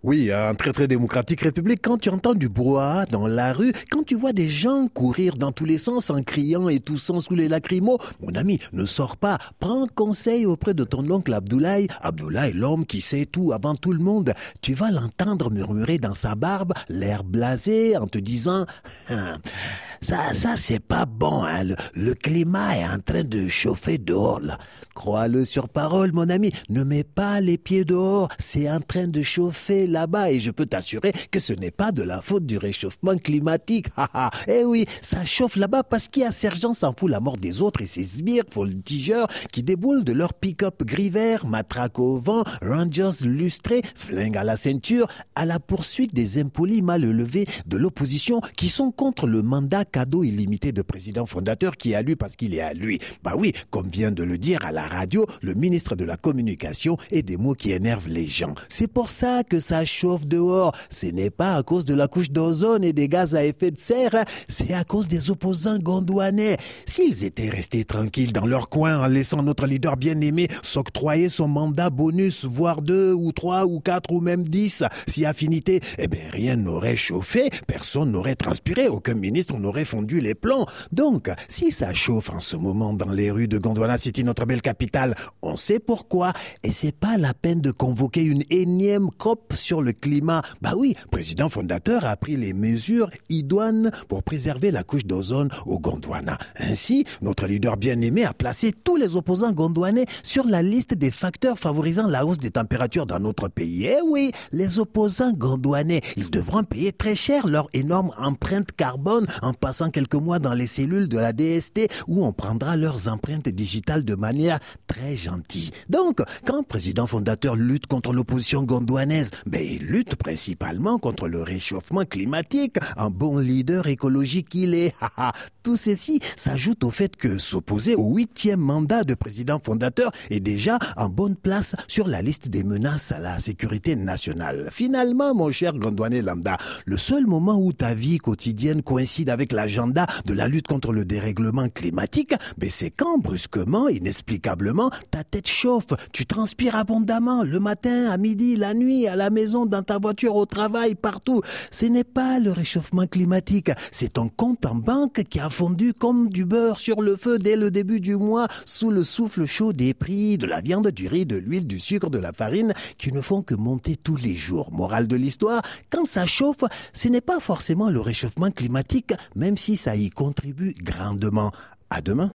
Oui, un très démocratique république, quand tu entends du brouhaha dans la rue, quand tu vois des gens courir dans tous les sens en criant et toussant sous les lacrymos, mon ami, ne sors pas, prends conseil auprès de ton oncle Abdoulaye. Abdoulaye, l'homme qui sait tout avant tout le monde. Tu vas l'entendre murmurer dans sa barbe, l'air blasé, en te disant ça c'est pas bon, hein. Le climat est en train de chauffer dehors, là. Crois-le sur parole, mon ami, ne mets pas les pieds dehors, c'est en train de chauffer là-bas et je peux t'assurer que ce n'est pas de la faute du réchauffement climatique. Eh oui, ça chauffe là-bas parce qu'il y a Sergent s'en fout la mort des autres et ses sbires voltigeurs qui déboulent de leur pick-up gris vert, matraque au vent, Rangers lustrés, flingue à la ceinture, à la poursuite des impolis mal élevés de l'opposition qui sont contre le mandat cadeau illimité de président fondateur qui est à lui parce qu'il est à lui. Bah oui, comme vient de le dire à la radio, le ministre de la Communication et des mots qui énervent les gens. C'est pour ça que ça chauffe dehors. Ce n'est pas à cause de la couche d'ozone et des gaz à effet de serre, hein. C'est à cause des opposants gondouanais. S'ils étaient restés tranquilles dans leur coin en laissant notre leader bien-aimé s'octroyer son mandat bonus, voire 2 ou 3 ou 4 ou même 10, si affinité, eh bien rien n'aurait chauffé, personne n'aurait transpiré, aucun ministre n'aurait fondu les plombs. Donc, si ça chauffe en ce moment dans les rues de Gondwana City, notre belle capitale, on sait pourquoi. Et c'est pas la peine de convoquer une énième COP sur le climat. Bah oui, président fondateur a pris les mesures idoines pour préserver la couche d'ozone au Gondwana. Ainsi, notre leader bien-aimé a placé tous les opposants gondwanais sur la liste des facteurs favorisant la hausse des températures dans notre pays. Eh oui, les opposants gondwanais, ils devront payer très cher leur énorme empreinte carbone en passant quelques mois dans les cellules de la DST où on prendra leurs empreintes digitales de manière très gentille. Donc, quand le président fondateur lutte contre l'opposition gondwanaise, il lutte principalement contre le réchauffement climatique, un bon leader écologique qu'il est. Tout ceci s'ajoute au fait que s'opposer au 8e mandat de président fondateur est déjà en bonne place sur la liste des menaces à la sécurité nationale. Finalement, mon cher Gondwanais lambda, le seul moment où ta vie quotidienne coïncide avec l'agenda de la lutte contre le dérèglement climatique, c'est quand brusquement, inexplicablement, ta tête chauffe, tu transpires abondamment le matin, à midi, la nuit, à la maison, dans ta voiture, au travail, partout. Ce n'est pas le réchauffement climatique, c'est ton compte en banque qui a fondu comme du beurre sur le feu dès le début du mois sous le souffle chaud des prix de la viande, du riz, de l'huile, du sucre, de la farine qui ne font que monter tous les jours. Morale de l'histoire, quand ça chauffe, ce n'est pas forcément le réchauffement climatique, même si ça y contribue grandement. À demain.